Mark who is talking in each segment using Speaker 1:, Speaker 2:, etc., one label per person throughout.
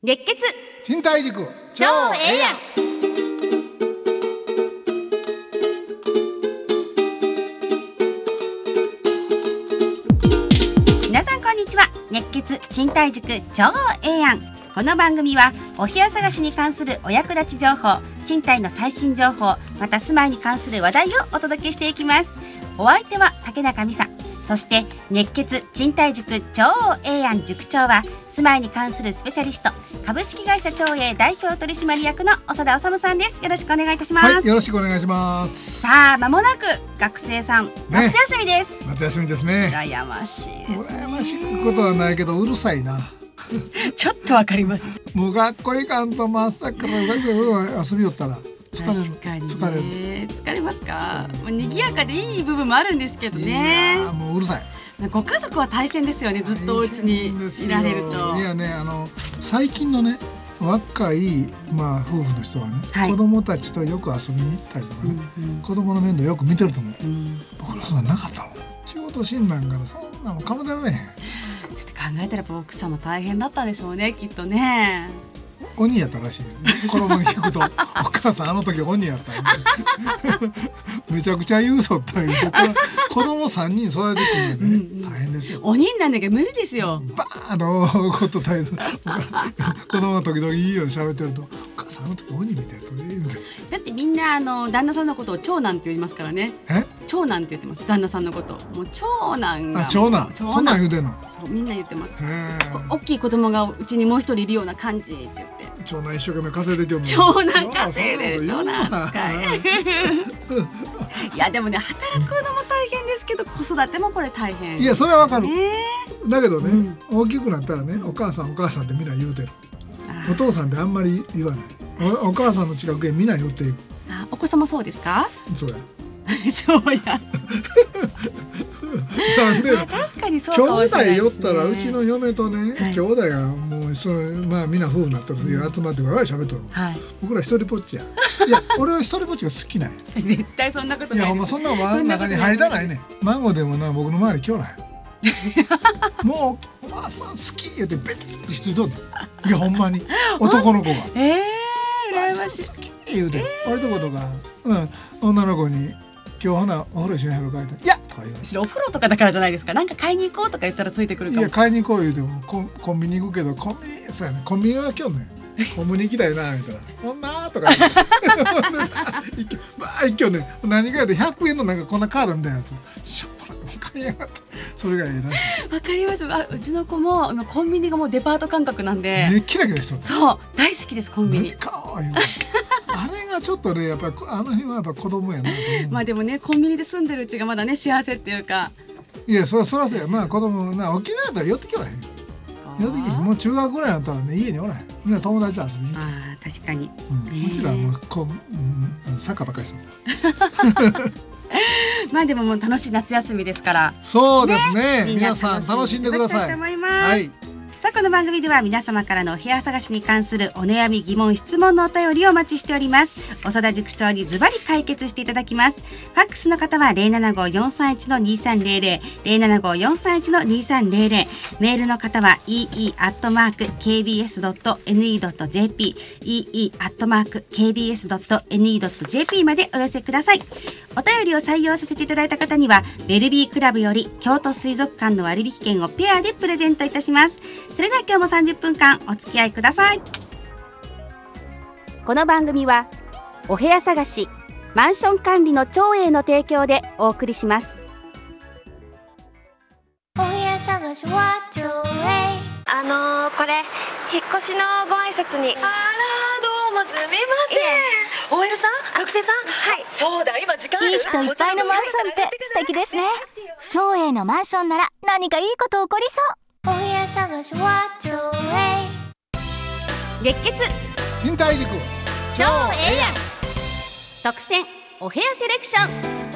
Speaker 1: 熱血
Speaker 2: 賃貸塾
Speaker 1: 超ええやん。皆さんこんにちは。熱血賃貸塾超ええやん。この番組はお部屋探しに関するお役立ち情報、賃貸の最新情報、また住まいに関する話題をお届けしていきます。お相手は竹中美沙、そして熱血賃貸塾超ええやん塾長は住まいに関するスペシャリスト、株式会社超え代表取締役の長田治さんです。よろしくお願いいたします。
Speaker 2: はい、よろしくお願いします。
Speaker 1: さあ、間もなく学生さん、夏休みです。
Speaker 2: 夏休みですね。
Speaker 1: 羨ましいですね。
Speaker 2: 羨ましいことはないけどうるさいな。
Speaker 1: ちょっとわかります。
Speaker 2: もう学校行かんと真っ先から遊びよったら疲れる。
Speaker 1: 確かにね、
Speaker 2: 疲れる。
Speaker 1: 疲れますか。賑やかでいい部分もあるんですけどね。
Speaker 2: いやもううるさい。
Speaker 1: ご家族は大変ですよね。ずっとお家にいられると。
Speaker 2: いやね、最近のね若い、夫婦の人はね、
Speaker 1: はい、
Speaker 2: 子供たちとよく遊びに行ったりとかね、子供の面倒よく見てると思う、僕らそんななかったもん。仕事しんなんからそんなもんかもでられへん。
Speaker 1: そうやって考えたら奥さんも大変だったでしょうね、きっとね。
Speaker 2: 鬼やったらしい。子供に聞くとお母さんあの時鬼やっためちゃくちゃ言うそった言うて子供3人育ててくるんでね、大変ですよ。
Speaker 1: 鬼になんなきゃ無理ですよ。
Speaker 2: バーッとこと大変。子供が時々いいように喋ってるとお母さんあの時鬼みたいな。
Speaker 1: だってみんな旦那さんのことを長男って言いますからね。長男って言ってます。旦那さんのこともう長男が。
Speaker 2: 長男そんなん言うてんの。
Speaker 1: そう、みんな言ってます。大きい子供がうちにもう一人いるような感じって言って。
Speaker 2: 長男一生懸命稼いできよんの。
Speaker 1: 長男稼いでる。長男使い。いやでもね、働くのも大変ですけど子育てもこれ大変。
Speaker 2: いやそれはわかる。だけどね、大きくなったらね、お母さんお母さんってみんな言うてる。お父さんってあんまり言わない。お母さんの近くへみんな寄っていく。
Speaker 1: お子様そうですか。
Speaker 2: そうや。
Speaker 1: そうや。
Speaker 2: なんで
Speaker 1: 確かにそうかもしれないですね。
Speaker 2: 兄弟寄ったらうちの嫁とね、兄弟がもうみんな夫婦になってるで集まってわいわい喋っとる。僕ら一人ぽっちや。いや俺は一人ぽっちが好きなんや。
Speaker 1: 絶対そんなことない。
Speaker 2: いやほんまそんな輪の中に入らないね。孫でもな僕の周り今日ない。もうおばあさん好き言ってベテッとしつとんねん。いやほんまに男の子が。
Speaker 1: 羨ましい。
Speaker 2: 好き言うて俺とことか、女の子に今日ほなお風呂一緒に入ろうかっていやとか言われて。
Speaker 1: お風呂とかだからじゃないですか。なんか買いに行こうとか言ったらついてくるかも。
Speaker 2: いや買いに行こう言うてもコンビニ行くけどコンビニそうやね、コンビニは今日ねコンビニ行きたいなみたいなほんなーとか言って一挙ね何かやで100円のなんかこんなカードみたいなやつしょっぱな買いやがってそれがええな。
Speaker 1: わかります。うちの子もコンビニがもうデパート感覚なんで、
Speaker 2: ね、キラキラしとった。
Speaker 1: そう大好きですコンビニ。
Speaker 2: あれがちょっとねやっぱりあの辺はやっぱ子供やな。
Speaker 1: でもねコンビニで住んでるうちがまだね幸せっていうか。
Speaker 2: いやそらそうや。子供な沖縄だったら寄ってきおらへん。寄ってきもう中学ぐらいだったらね家におらへん。みんな友達と遊びに行く。
Speaker 1: 確かに。
Speaker 2: うちらはもうサッカーばっかりする。
Speaker 1: でももう楽しい夏休みですから。
Speaker 2: そうですね。皆さん楽しんでください。
Speaker 1: はい。さあこの番組では皆様からのお部屋探しに関するお悩み疑問質問のお便りをお待ちしております。長田塾長にズバリ解決していただきます。ファックスの方は 075-431-2300 075-431-2300 メールの方は ee@kbs.ne.jp ee@kbs.ne.jp までお寄せください。お便りを採用させていただいた方にはベルビークラブより京都水族館の割引券をペアでプレゼントいたします。それでは今日も30分間お付き合いください。この番組はお部屋探しマンション管理の長英の提供でお送りします。
Speaker 3: お部屋探しは長英。これ引っ越しのご挨拶に。
Speaker 4: どうもすみません。OL さん、学生さん。はい。そうだ、今時間ある。
Speaker 3: いい人いっぱいのマンションって素敵ですね。長英のマンションなら何かいいこと起こりそう。お部屋探しは長英。
Speaker 1: 熱血
Speaker 2: 賃貸塾
Speaker 1: 超ええやん特選お部屋セレクション。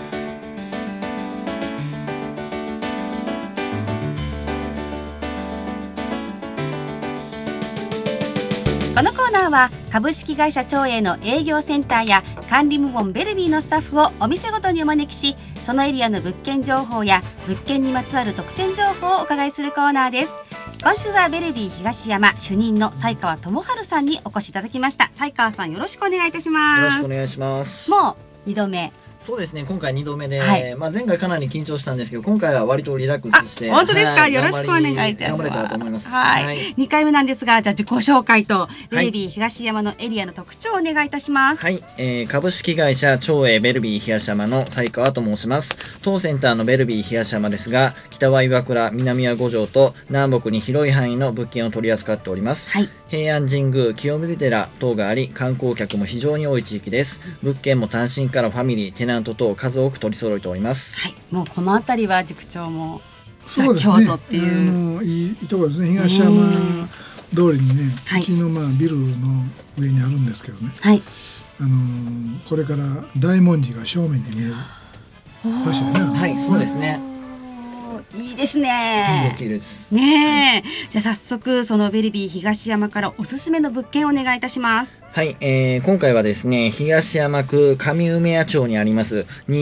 Speaker 1: このコーナーは株式会社長英の営業センターや管理部門ベルビーのスタッフをお店ごとにお招きし、そのエリアの物件情報や物件にまつわる特選情報をお伺いするコーナーです。 今週はベルビー東山主任の西川智春さんにお越しいただきました。西川さん、よろしくお願いいたします。
Speaker 5: よろしくお願いします。
Speaker 1: もう2度目。
Speaker 5: そうですね、今回2度目で、
Speaker 1: はい、
Speaker 5: 前回かなり緊張したんですけど、今回は割とリラックスして。
Speaker 1: 本当ですか、はい、よろしくお願いいたします。
Speaker 5: 頑張れたらと思います。
Speaker 1: はい。はい、2回目なんですが、じゃあ自己紹介と、ベルビー東山のエリアの特徴をお願いいたします。
Speaker 5: はい。株式会社長栄ベルビー東山の西川と申します。当センターのベルビー東山ですが、北は岩倉、南は五条と、南北に広い範囲の物件を取り扱っております。はい。平安神宮、清水寺等があり、観光客も非常に多い地域です。物件も単身からファミリー、テナント等数多く取り揃えております。
Speaker 1: はい、もうこの辺りは塾長も
Speaker 2: そうですね、
Speaker 1: 京都っていう
Speaker 2: いいところですね。東山通りにね、うちのビルの上にあるんですけどね、はい、これから大文字が正面に見える場所ね。
Speaker 5: はい、そうですね。
Speaker 1: いいですね。
Speaker 5: いいです。
Speaker 1: ねえ、じゃあ早速そのベルビー東山からおすすめの物件をお願いいたします。
Speaker 5: はい、今回はですね、東山区上梅谷町にあります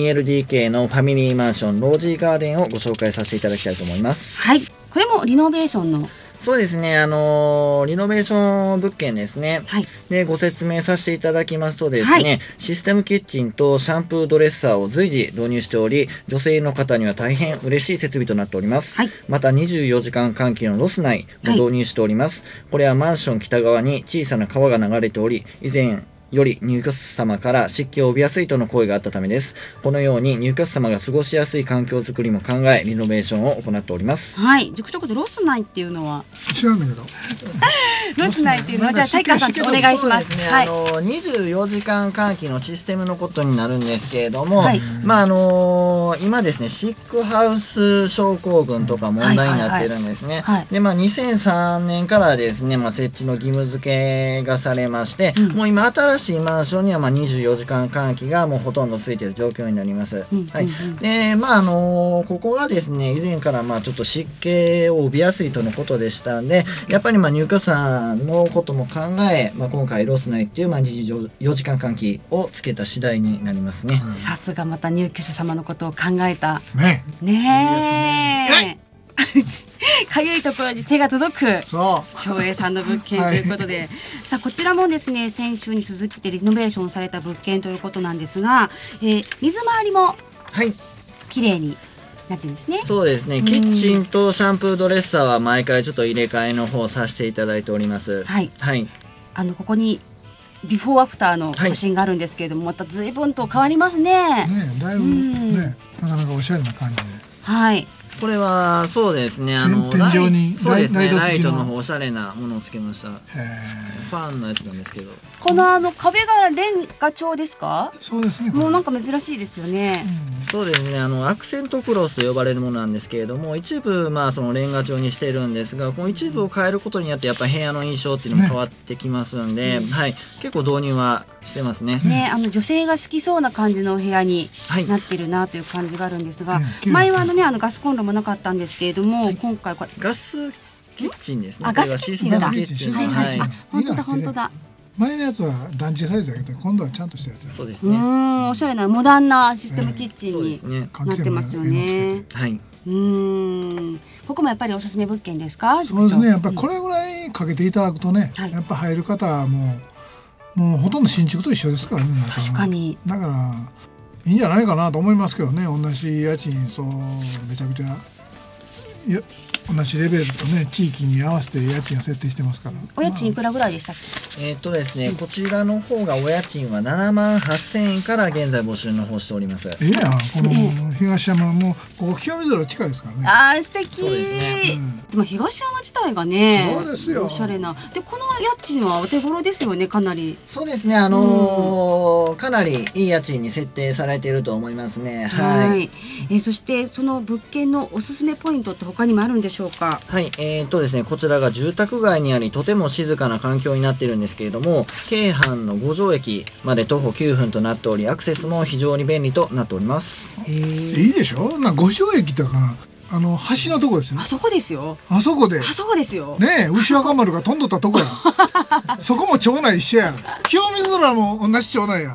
Speaker 5: 2LDK のファミリーマンションロージーガーデンをご紹介させていただきたいと思います。
Speaker 1: はい、これもリノベーションの。
Speaker 5: そうですね、リノベーション物件ですね。はい。で、ご説明させていただきますとですね、はい、システムキッチンとシャンプードレッサーを随時導入しており、女性の方には大変嬉しい設備となっております。はい。また24時間換気のロス内も導入しております。はい、これはマンション北側に小さな川が流れており、以前、より入居者様から湿気を帯びやすいとの声があったためです。このように入居者様が過ごしやすい環境づくりも考え、リノベーションを行っております。
Speaker 1: はい。塾長、ロス内っていうのは
Speaker 2: 知らんだけど。
Speaker 1: ロス内っていうのは、じゃあ西川さんお願いします。
Speaker 5: そうですね。はい、24時間換気のシステムのことになるんですけれども、はい、今ですね、シックハウス症候群とか問題になっているんですね。で、2003年からですね、設置の義務付けがされまして、もう今新しいマンションには24時間換気がもうほとんどついている状況になります。はい。で、ここがですね、以前からちょっと湿気を帯びやすいとのことでしたんで、やっぱり入居者のことも考え、今回ロス内っていう24時間換気をつけた次第になりますね。
Speaker 1: さすがまた入居者様のことを考えた。
Speaker 2: ね。
Speaker 1: ねえ。かゆいところに手が届く長栄さんの物件ということで、はい、さあこちらもですね、先週に続きてリノベーションされた物件ということなんですが、水回りも綺麗になってるんですね。
Speaker 5: そうですね、キッチンとシャンプードレッサーは毎回ちょっと入れ替えの方させていただいております。はい、はい、
Speaker 1: ここにビフォーアフターの写真があるんですけれども、また随分と変わりますね。
Speaker 2: ね、だいぶね、なかなかおしゃれな感じで。
Speaker 1: はい。
Speaker 5: これはそうですね、
Speaker 2: 天井に
Speaker 5: そうですね、ライトの方おしゃれなものをつけました。ファンのやつなんですけど、
Speaker 1: この壁がレンガ調ですか？
Speaker 2: そうですね。
Speaker 1: もうなんか珍しいですよね。
Speaker 5: そうですね、アクセントクロスと呼ばれるものなんですけれども、一部そのレンガ調にしてるんですが、この一部を変えることによってやっぱり部屋の印象っていうのも変わってきますんで、はい、結構導入はしてますね。
Speaker 1: ね、女性が好きそうな感じのお部屋になってるなという感じがあるんですが、前はガスコンロもなかったんですけれども、今回これ
Speaker 5: ガスキッチンですね。
Speaker 1: ガスキッチンだ。
Speaker 5: はい。
Speaker 1: 本当だ本当だ。
Speaker 2: 前のやつは団地サイズだけど、今度はちゃんとしたやつ。
Speaker 5: そうですね。
Speaker 1: おしゃれなモダンなシステムキッチンになってますよね。
Speaker 5: はい。
Speaker 1: ここもやっぱりおすすめ物件ですか？
Speaker 2: そうですね。やっぱりこれぐらいかけていただくとね、やっぱ入る方はもうほとんど新築と一緒ですからね。
Speaker 1: 確かに。
Speaker 2: だからいいんじゃないかなと思いますけどね。同じ家賃めちゃくちゃ同じレベルとね、地域に合わせて家賃を設定してますから。
Speaker 1: お家賃いくらぐらいでしたっけ？
Speaker 5: ですね、こちらの方がお家賃は78,000円から現在募集の方しております。
Speaker 2: この東山もここ清水寺近いですからね。
Speaker 1: 素敵。
Speaker 5: そうですね。
Speaker 1: でも東山自体がね、
Speaker 2: そうですよ。
Speaker 1: おしゃれな。で、この家賃はお手頃ですよね、かなり。
Speaker 5: そうですね、かなりいい家賃に設定されていると思いますね。はい。
Speaker 1: そしてその物件のおすすめポイントって他にもあるんでしょうか？
Speaker 5: はい、ですね、こちらが住宅街にあり、とても静かな環境になっているんですけれども、京阪の五条駅まで徒歩9分となっており、アクセスも非常に便利となっております。
Speaker 2: いいでしょ？五条駅とか橋のとこですよ。
Speaker 1: あそこですよ。
Speaker 2: あそこで。
Speaker 1: あそこですよ。
Speaker 2: ねえ、牛若丸が飛んどったとこや。そこも町内一緒や。清水寺も同じ町内や。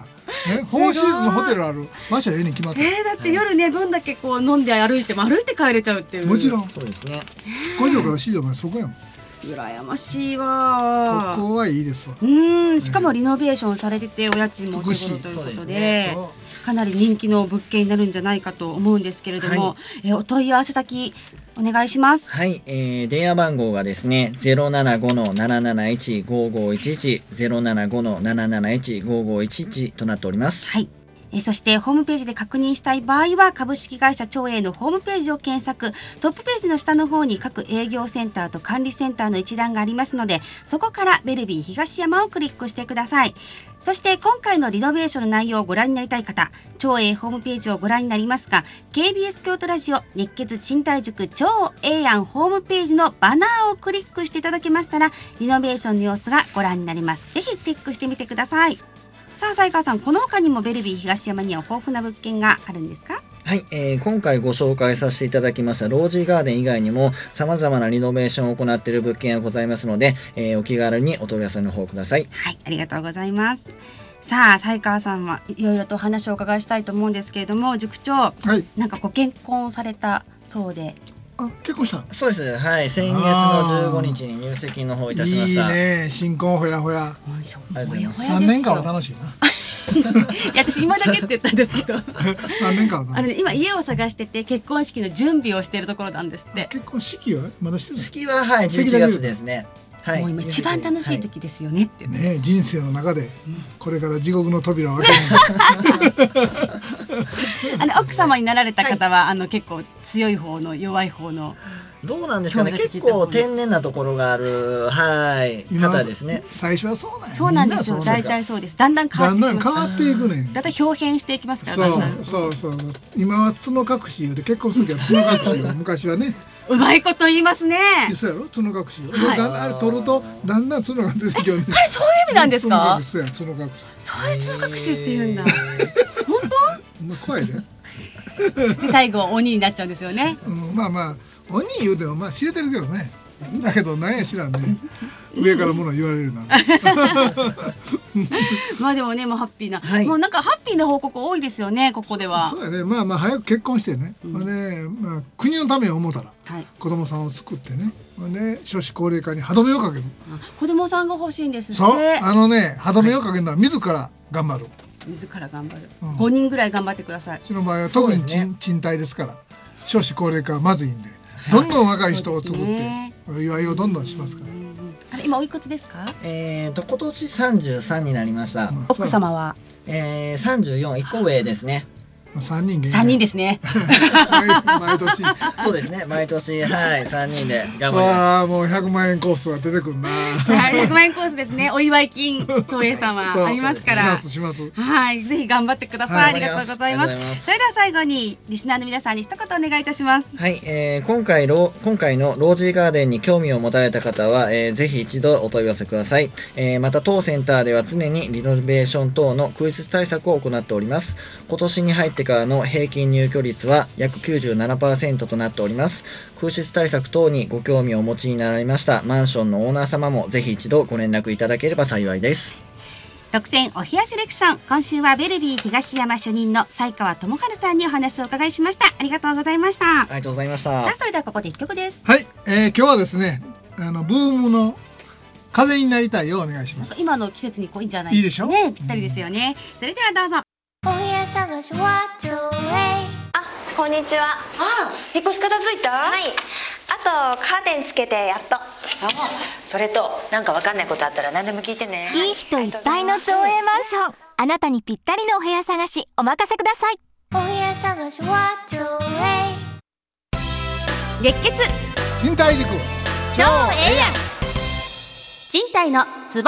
Speaker 2: フォーシーズンのホテルあるマシャに決まった。
Speaker 1: だって夜ねどんだけこう飲んで歩いて帰れちゃうっていう。
Speaker 2: もちろん
Speaker 5: そうですね。
Speaker 2: 5畳から4畳までそこやもん。
Speaker 1: 羨ましいわ。
Speaker 2: ここはいいですわ。
Speaker 1: しかもリノベーションされててお家賃もお手頃ということで、かなり人気の物件になるんじゃないかと思うんですけれども、お問い合わせ先お願いします。
Speaker 5: はい、電話番号がですね、075-771-5511、075-771-5511となっております。
Speaker 1: はい。そしてホームページで確認したい場合は株式会社長英のホームページを検索、トップページの下の方に各営業センターと管理センターの一覧がありますので、そこからベルビー東山をクリックしてください。そして今回のリノベーションの内容をご覧になりたい方、長英ホームページをご覧になりますが、KBS 京都ラジオ熱血賃貸塾超英安ホームページのバナーをクリックしていただけましたら、リノベーションの様子がご覧になります。ぜひチェックしてみてください。さあ斉川さん、この他にもベルビー東山には豊富な物件があるんですか？
Speaker 5: はい、今回ご紹介させていただきましたロージーガーデン以外にも様々なリノベーションを行っている物件がございますので、お気軽にお問い合わせの方ください。
Speaker 1: はい、ありがとうございます。さあ斉川さんはいろいろとお話をお伺いしたいと思うんですけれども、塾長、
Speaker 2: はい、
Speaker 1: なんかご結婚されたそうで。
Speaker 2: 結婚した。
Speaker 5: そうです。はい、先月の15日に入籍の方いたしました。
Speaker 2: いいね、新婚ほやほや。3年間は楽しいな。
Speaker 1: いや私今だけって言ったんですけど
Speaker 2: 3年間は
Speaker 1: 今家を探してて結婚式の準備をしているところなんですって。
Speaker 2: 結婚式はまだしてない？
Speaker 5: 式ははい11月ですね。はい、
Speaker 1: もう今一番楽しい時ですよねって、
Speaker 2: ね、人生の中でこれから地獄の扉を開ける
Speaker 1: 奥様になられた方は、結構強い方の弱い方の
Speaker 5: どうなんですかね、結構天然なところがある、はい、方ですね。
Speaker 2: 最初はそうなんや。
Speaker 1: そうなんですよ。大体そうです。だんだん変わっていくね。だんだん表変していきますから。
Speaker 2: そう今は角隠しで結婚するけど角隠しを昔はね。
Speaker 1: うまいこと言いますね。
Speaker 2: そうやろ、角隠しを。あれ取るとだんだん角が出てきよね。
Speaker 1: あれそういう意味なんですか？
Speaker 2: そうや、角隠し。
Speaker 1: そういう角隠しって言うんだ。本
Speaker 2: 当？怖いで。
Speaker 1: で最後鬼になっちゃうんですよね。
Speaker 2: まあ鬼言うても知れてるけどね。だけどなんや知らんね。上からもの言われるな。
Speaker 1: まあでもね、もうハッピーな、もうなんかハッピーな報告多いですよね、ここでは。
Speaker 2: そうやね。まあ早く結婚してね。国のためを思ったら子供さんを作ってね。少子高齢化に歯止めをかける。
Speaker 1: 子供さんが欲しいんですって。
Speaker 2: そう、歯止めをかけるのは自ら頑張る。
Speaker 1: 自ら頑張る。5人ぐらい頑張ってください。
Speaker 2: うちの場合は特に賃貸ですから、少子高齢化はまずいんで、どんどん若い人を作ってお祝いをどんどんしますから。
Speaker 1: あれ今おいくつですか？
Speaker 5: 今年33になりました。
Speaker 1: 奥様は
Speaker 5: 34、1個上ですね。
Speaker 2: 3人
Speaker 1: ですね。
Speaker 2: 毎年。
Speaker 5: そうですね。毎年はい3人で頑張ります。
Speaker 2: ああ、もう100万円コースが出てくるな。
Speaker 1: 100万円コースですね。お祝い金長英さんはありますから。
Speaker 2: します。
Speaker 1: はい、ぜひ頑張ってください。ありがとうございます。それでは最後にリスナーの皆さんに一言お願いいたします。
Speaker 5: はい、今回のロージーガーデンに興味を持たれた方は、ぜひ一度お問い合わせください。また当センターでは常にリノベーション等の空室対策を行っております。今年に入ってからの平均入居率は約 97% となっております。空室対策等にご興味をお持ちになられましたマンションのオーナー様もぜひ一度ご連絡いただければ幸いです。
Speaker 1: 独占お部屋セレクション、今週はベルビー東山主任の斉川智春さんにお話をお伺いしました。ありがとうございました。
Speaker 5: ありがとうございました。
Speaker 1: さあそれではここで一曲です。
Speaker 2: はい、今日はですね、ブームの風になりたいをお願いします。
Speaker 1: 今の季節にいいんじゃないですかね。いいでしょ。ぴったりですよね。それではどうぞ。
Speaker 3: お部屋探しは長英。
Speaker 6: こんにちは。
Speaker 4: 引っ越し片付いた？
Speaker 6: はい。あとカーテンつけてやっと。
Speaker 4: それとなんかわかんないことあったら何でも聞いてね。
Speaker 3: いい人いっぱいの長英マンション。あなたにぴったりのお部屋探しお任せください。お部屋探しは長英。
Speaker 1: 熱血
Speaker 2: 賃貸塾
Speaker 1: 超英やん。賃貸のツボ。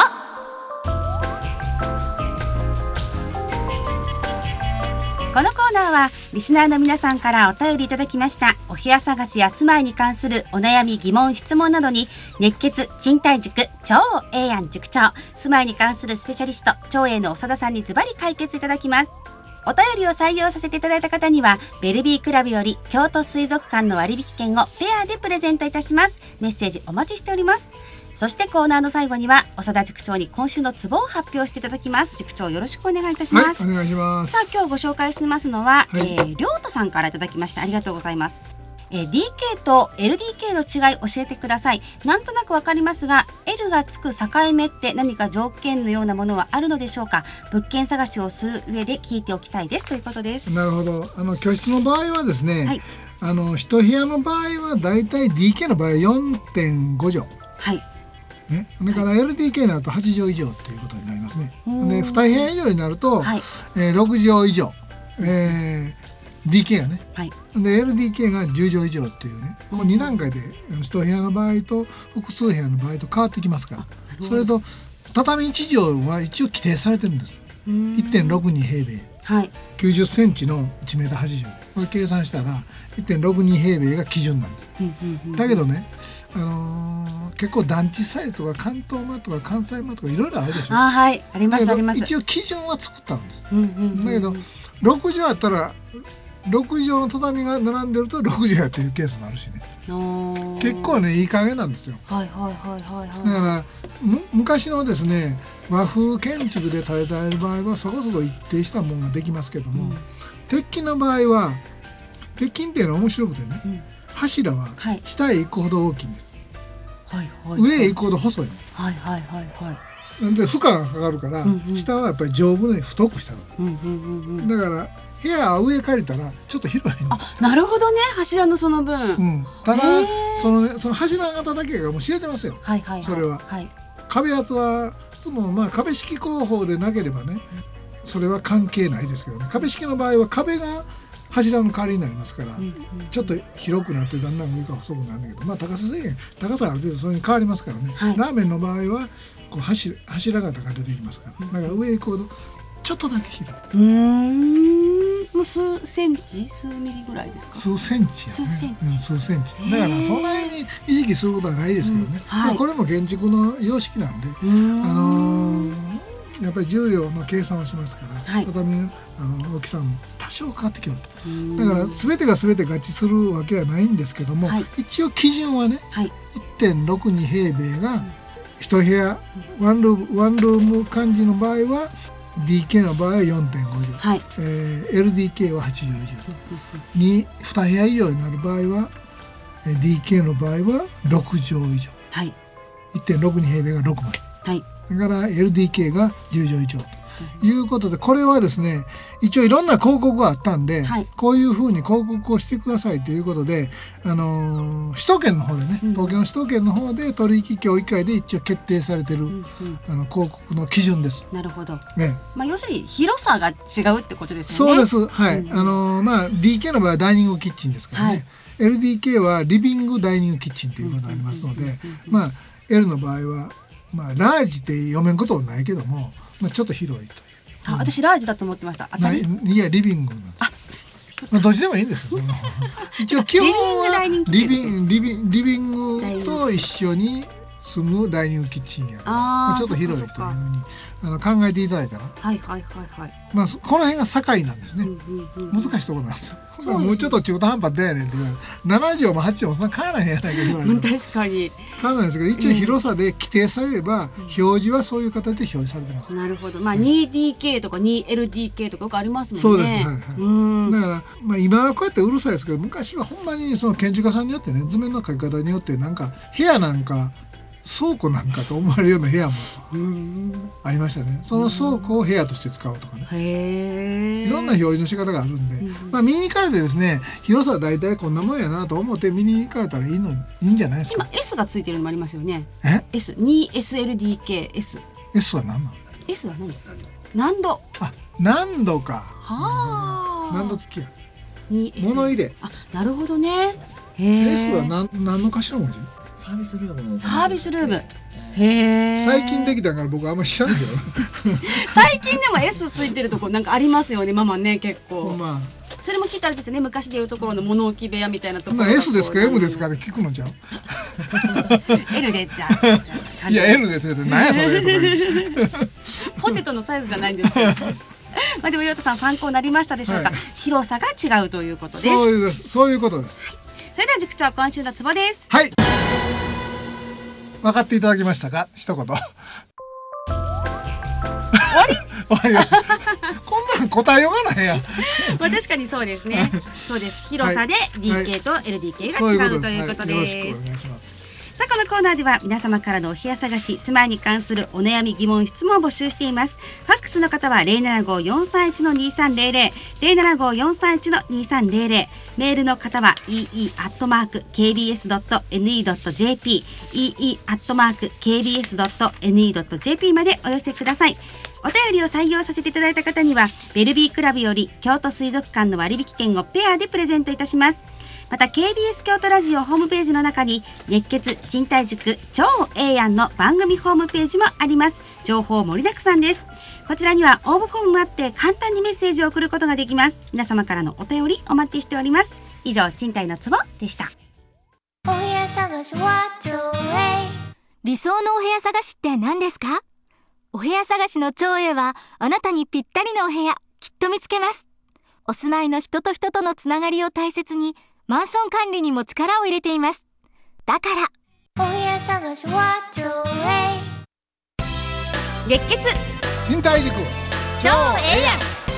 Speaker 1: このコーナーはリスナーの皆さんからお便りいただきましたお部屋探しや住まいに関するお悩み疑問質問などに熱血賃貸塾超英やん塾長、住まいに関するスペシャリスト超英の長田さんにズバリ解決いただきます。お便りを採用させていただいた方にはベルビークラブより京都水族館の割引券をペアでプレゼントいたします。メッセージお待ちしております。そしてコーナーの最後には長田塾長に今週のツボを発表していただきます。塾長よろしくお願いいたします。
Speaker 2: はい、お願いします。
Speaker 1: さあ今日ご紹介しますのは、
Speaker 2: はい、
Speaker 1: りょうたさんからいただきました。ありがとうございます。DK と LDK の違い教えてください。なんとなくわかりますが L がつく境目って何か条件のようなものはあるのでしょうか。物件探しをする上で聞いておきたいですということです。
Speaker 2: なるほど。居室の場合はですね、はい、一部屋の場合はだいたい DK の場合は 4.5 畳、はいね、だから LDK になると8畳以上ということになりますね。で2部屋以上になると、はい6畳以上、DK がね、はい、で LDK が10畳以上っていうね、この2段階で1部屋の場合と複数部屋の場合と変わってきますから。それと畳1畳は一応規定されてるんです。1.62 平米、はい、90センチの1メーター80、これ計算したら 1.62 平米が基準なんです。だけどね、結構団地サイズとか関東間とか関西間とかいろいろあるでしょ。
Speaker 1: はい、ありますあります。
Speaker 2: 一応基準は作ったんです。だけど6畳あったら6畳の畳が並んでると6畳やっていうケースもあるしね。結構ねいい加減なんですよ。だから昔のですね和風建築で建てられる場合はそこそこ一定したものができますけども、鉄筋の場合は鉄筋っていうのは面白くてね、柱は下へ行くほど大きいんです。上へ行くほど細い。で負荷がかかるから、下はやっぱり丈夫に太くしたの。だから部屋は上借りたらちょっと広い。
Speaker 1: なるほどね、柱のその分。
Speaker 2: ただその柱型だけがもう知れてますよ。それは、壁圧はいつも壁式工法でなければね、それは関係ないですけどね。壁式の場合は壁が柱の代わりになりますから、ちょっと広くなってだんだん上が細くなるんだけど、高さ制限、高さある程度それに変わりますからね。ラーメンの場合はこう柱型が出てきますから、だから上へ行くほどちょっとだけ広い。
Speaker 1: もう数センチ数ミリぐらいですか。
Speaker 2: 数センチやね。数センチ。だからそんなに意識することはないですけどね。これも建築の様式なんで、やっぱり重量の計算をしますから、畳の大きさも多少変わってきると。だから全てが全て合致するわけはないんですけども、一応基準はね、1.62 平米が一部屋ワンルーム感じの場合はDK の場合は 4.5 畳、LDK は8畳以上、2部屋以上になる場合は DK の場合は6畳以上、1.62 平米が6枚、だから LDK が10畳以上ということで、これはですね一応いろんな広告があったんで、こういうふうに広告をしてくださいということで、首都圏の方でね、東京の首都圏の方で取引協議会で一応決定されてる、広告の基準です。
Speaker 1: なるほど、要するに広さが違うってことですよね。
Speaker 2: そうです、はい。DK の場合はダイニングキッチンですからね、LDK はリビングダイニングキッチンということがありますので、L の場合はラージって読めんことはないけども、ちょっと広いという。
Speaker 1: 私ラージだと思ってました。
Speaker 2: いやリビングなんです。どっちでもいいんですよ。一応基本はリビングと一緒に住むダイニングキッチンや、ちょっと広いというふうに考えていただいたら、この辺が境なんですね。難しいところなんですよ。もうちょっと中途半端だよねって言われる。7畳も8畳もそんな変わらへんやないか言われる。
Speaker 1: 確かに
Speaker 2: 変わらないですけど、一応広さで規定されれば、表示はそういう形で表示されてます。
Speaker 1: なるほど。2DK とか 2LDK とかよくありますもんね。
Speaker 2: そうです。だから今はこうやってうるさいですけど、昔はほんまにその建築家さんによってね、図面の描き方によってなんか部屋なんか倉庫なんかと思われるような部屋もありましたね。その倉庫を部屋として使うとかね、いろんな表示の仕方があるんで、見に行かれてですね、広さは大体こんなもんやなと思って見に行かれたらいいんじゃないですか。
Speaker 1: 今 S がついてるのもありますよね。S2SLDK。
Speaker 2: S は何なの？
Speaker 1: S は何度？
Speaker 2: 何度か。何度付きや。物入れ。
Speaker 1: なるほどね。
Speaker 2: S は何の頭文字？
Speaker 5: サービスルーム。
Speaker 1: サービスルーム。へえ。
Speaker 2: 最近できたから僕あんまり知らんけど。
Speaker 1: 最近でも S ついてるとこなんかありますよね、ママね、結構。それも聞いたらですね、昔でいうところの物置部屋みたいなところ。
Speaker 2: S ですか M ですかで聞くのじゃん。
Speaker 1: L でじゃ
Speaker 2: あ。いや L ですよって何やそれ。
Speaker 1: ポテトのサイズじゃないんですけど。でも岩田さん参考になりましたでしょうか。広さが違うということです。
Speaker 2: そういうことです。
Speaker 1: それでは塾長、今週のツボです。
Speaker 2: はい。 分かっていただけましたか？一言。終わりこんなん答えようがないやん。
Speaker 1: まあ確かにそうですね。そうです。広さで DK と LDK が違うということです。
Speaker 2: よろしくお願いします。
Speaker 1: さあこのコーナーでは皆様からのお部屋探し、住まいに関するお悩み疑問質問を募集しています。ファックスの方は 075-431-2300 075-431-2300 メールの方は ee@kbs.ne.jp ee@kbs.ne.jp までお寄せください。お便りを採用させていただいた方にはベルビークラブより京都水族館の割引券をペアでプレゼントいたします。また KBS 京都ラジオホームページの中に熱血賃貸塾超ええやんの番組ホームページもあります。情報盛りだくさんです。こちらには応募フォームもあって簡単にメッセージを送ることができます。皆様からのお便りお待ちしております。以上、賃貸のツボでした。
Speaker 3: お部屋探しは超理想のお部屋探しって何ですか？お部屋探しの超英はあなたにぴったりのお部屋きっと見つけます。お住まいの人と人とのつながりを大切にマンション管理にも力を入れています。だからお部屋探しは超英
Speaker 1: 熱血
Speaker 2: 賃貸塾
Speaker 1: 超ええやん。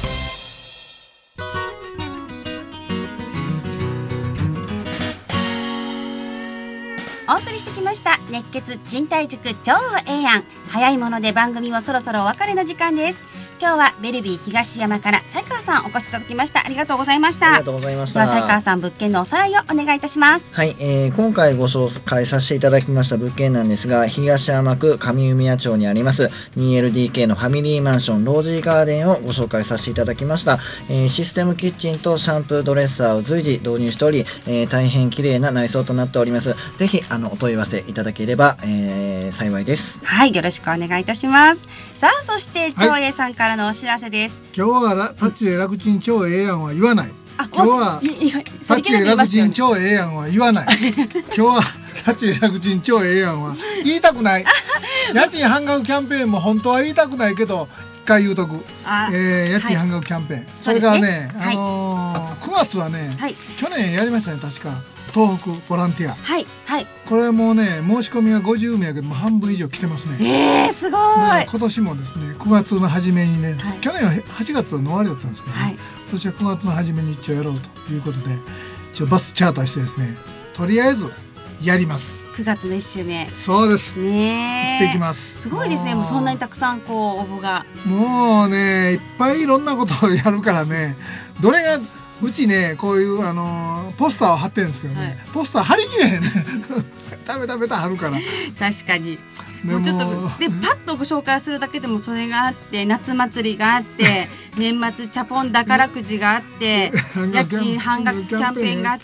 Speaker 1: お送りしてきました熱血賃貸塾超ええやん。早いもので番組もそろそろお別れの時間です。今日はベルビー東山から斉川さんお越しいただきました。ありがとうございました。
Speaker 5: ありがとうございました。
Speaker 1: では斉川さん、物件のおさらいをお願いいたします。
Speaker 5: はい、今回ご紹介させていただきました物件なんですが、東山区上梅谷町にあります 2LDK のファミリーマンションロージーガーデンをご紹介させていただきました。システムキッチンとシャンプードレッサーを随時導入しており、大変綺麗な内装となっております。ぜひお問い合わせいただければ、幸いです。
Speaker 1: はい、よろしくお願いいたします。さあ、そして長英さんからのお知らせです。
Speaker 2: 今日はタッチで楽ちん超ええやんは言わない。今日はタッチで楽ちん超ええやんは言わない。今日はタッチで楽ちん超ええやんは言いたくない。家賃半額キャンペーンも本当は言いたくないけど一回言うとく。家賃半額キャンペーン。それからね、9月はね、去年やりましたね、確か。東北ボランティア、これもね申し込みが50名やけども半分以上来てますね。
Speaker 1: すごい。
Speaker 2: 今年もですね9月の初めにね、去年は8月の終わりだったんですけどね、今年は9月の初めに一応やろうということで一応バスチャーターしてですね、とりあえずやります。
Speaker 1: 9月の1週目。
Speaker 2: そうです
Speaker 1: ね。
Speaker 2: 行ってきます。
Speaker 1: すごいですね。もうそんなにたくさん応募が。
Speaker 2: もうねいっぱいいろんなことをやるからね、どれがうちねこういうポスターを貼ってるんですけどね、ポスター貼りきれへんね食べた貼るから。
Speaker 1: 確かにもうちょっとでパッとご紹介するだけでもそれがあって、夏祭りがあって年末チャポン宝くじがあって家賃半額キャンペーンがあって、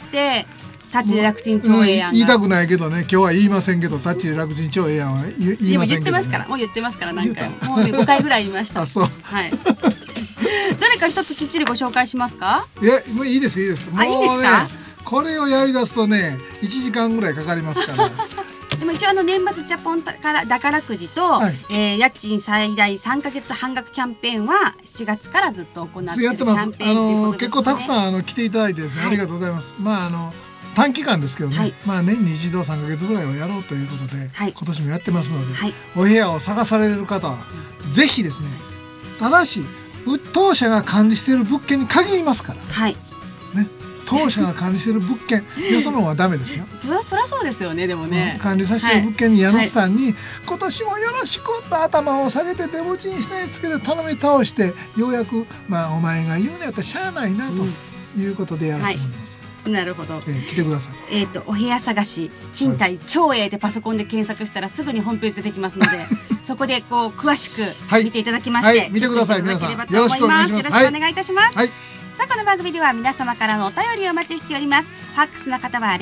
Speaker 1: タッチで楽ちん超ええやん。
Speaker 2: 言いたくないけどね、今日は言いませんけど、タッチで楽ちん超ええやんは言いませんけど、ね、
Speaker 1: もう言ってますから何回もうね5回ぐらい言いました。
Speaker 2: あ、そう。
Speaker 1: はい。どれか一つきっちりご紹介しますか？
Speaker 2: もういいです。もうね、
Speaker 1: いいですか？
Speaker 2: これをやりだすとね1時間ぐらいかかりますから
Speaker 1: でも一応年末ジャポン宝くじと、家賃最大3ヶ月半額キャンペーンは7月からずっと行っているキャンペーンということですね。
Speaker 2: 結構たくさん来ていただいてですね、ありがとうございます。短期間ですけどね、年に一度3ヶ月ぐらいはやろうということで、今年もやってますので、お部屋を探される方はぜひですね、ただし当社が管理している物件に限りますから、ね、当社が管理している物件よそのはダメですよ。
Speaker 1: そりゃそうですよね。でもね、
Speaker 2: 管理させている物件に家主さんに、今年もよろしくと頭を下げて出持ちにしてつけて頼み倒して、ようやくお前が言うのやったらしゃあないなということでやらせてもらいます。
Speaker 1: なるほど。
Speaker 2: 来てください。
Speaker 1: お部屋探し賃貸超英でパソコンで検索したらすぐにホームページ出てきますのでそこで詳しく見ていただきまして、
Speaker 2: 見てください。皆さんよ
Speaker 1: ろしくお願いします。よろしくお願いいたします。さあこの番組では皆様からのお便りをお待ちしております。ファックスの方は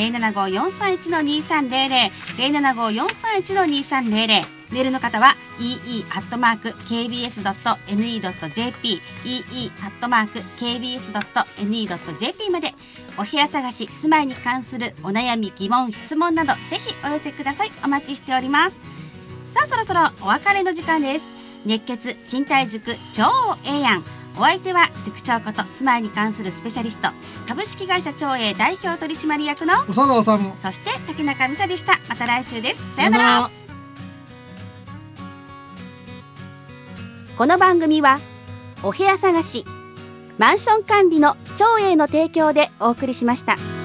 Speaker 1: 075-431-2300 075-431-2300、メールの方は ee@kbs.ne.jp ee@kbs.ne.jp まで。お部屋探し、住まいに関するお悩み疑問質問などぜひお寄せください。お待ちしております。さあそろそろお別れの時間です。熱血賃貸塾超ええやん。お相手は塾長こと住まいに関するスペシャリスト、株式会社超英代表取締役の
Speaker 2: 長田治、
Speaker 1: そして竹中美沙でした。また来週です。さよなら。 この番組はお部屋探し、マンション管理の長英の提供でお送りしました。